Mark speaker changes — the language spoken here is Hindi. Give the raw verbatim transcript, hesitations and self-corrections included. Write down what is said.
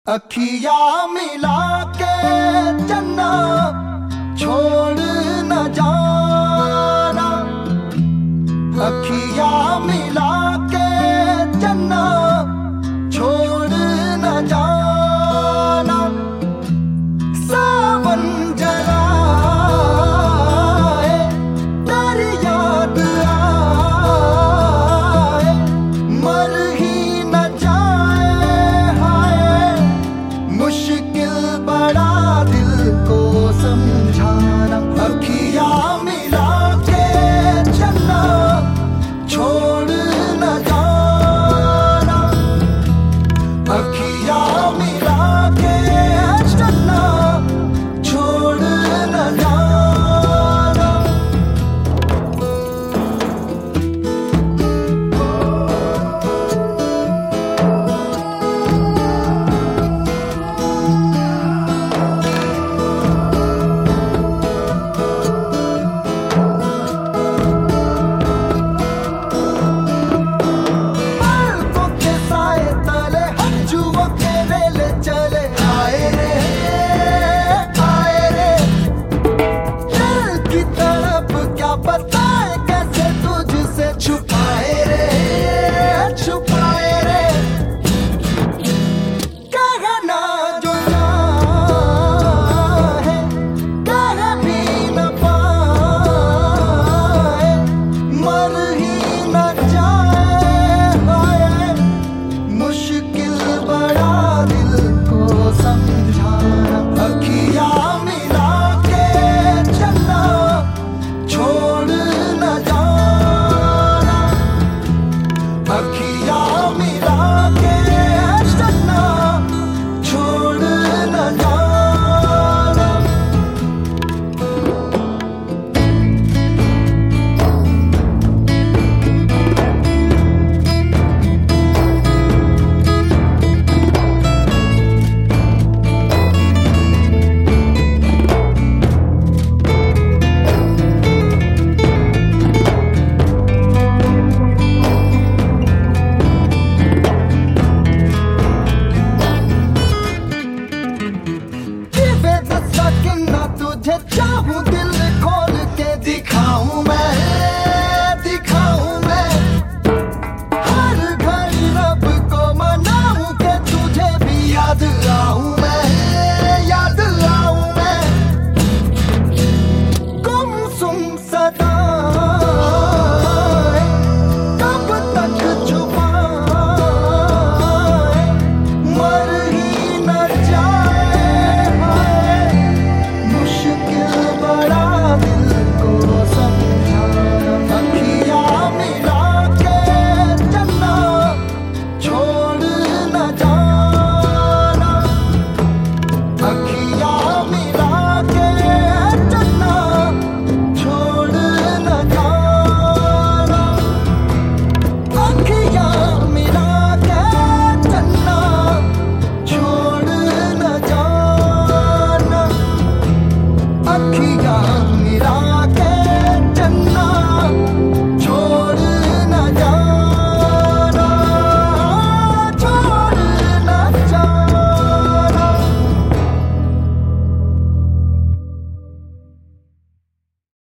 Speaker 1: अखिया मिला के चन्ना छोड़ न जाना, अखिया मिला के चन्ना छोड़ न जाना। सावन जलाए तेरी याद आए, मर ही न जाए हाय, मुश्किल बड़ा दिल को समझाना। अखिया मिला के चलना छोड़ न जाना, अखिया मिला के चलना छोड़ न जाना। पलकों के साए तले हंजुओं के वेले